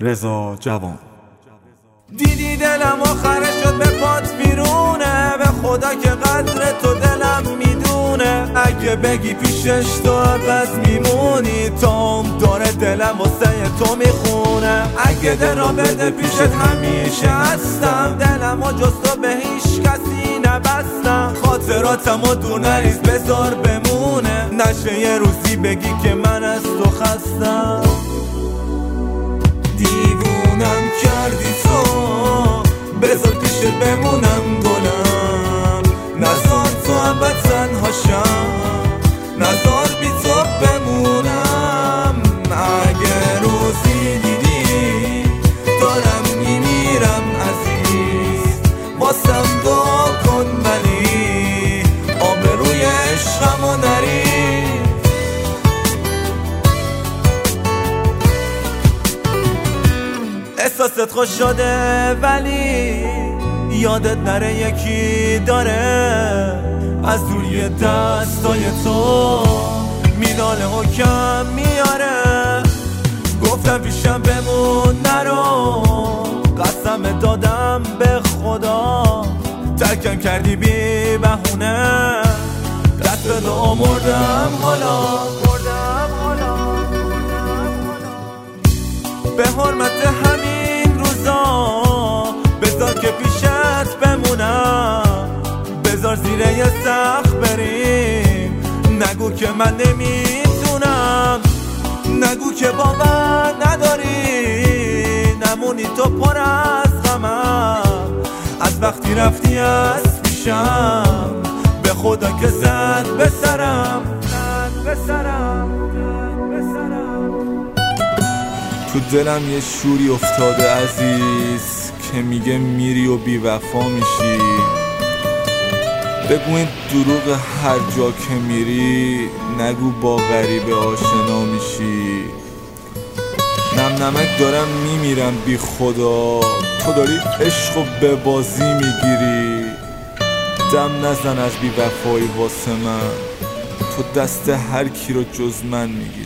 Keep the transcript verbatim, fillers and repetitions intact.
رضا جوان. دیدی دلم آخره شد به پات بیرونه، به خدا که قدر تو دلم میدونه. اگه بگی پیشش تو عوض میمونی، تام داره دلم واسه تو میخونه. اگه دل را بده پیشت همیشه هستم، دلم و جز تو به هیچ کسی نبستم. خاطراتم و دور نریز بذار بمونه، نشه یه روزی بگی که من از تو خستم. دیوونم کردی تو، بذار پیشت بمونم گلم. نذار تو ابد تنها شم، نذار بی تو بمونم. اگه روزی دیدی دارم میمیرم عزیز، واسم دعا کن ولی آبروی عشقمو نریز. احساست خوش شده ولی یادت نره یکی داره از دور یه دستای تو میناله و کم میاره. گفتم پیشم بمون نرو، قسم دادم به خدا. ترکم کردی بی بهونه، دست به دعا مردم حالا. به حرمت همین روزا بذار که پیشت بمونم، بذار زیر یه سقف بریم. نگو که من نمیتونم، نگو که باور نداری، نمونی تو پر از غمم از وقتی رفتی از پیشم. به خدا که زد به سرم، زد به سرم، زد به سرم. تو دلم یه شوری افتاده عزیز که میگه میری و بی وفا میشی. بگو این دروغ هر جا که میری، نگو با غریبه آشنا میشی. نم نمک دارم میمیرم بی خدا، تو داری عشق و به بازی میگیری. دم نزن از بی وفایی واسه من، تو دست هر کی رو جز من میگیری.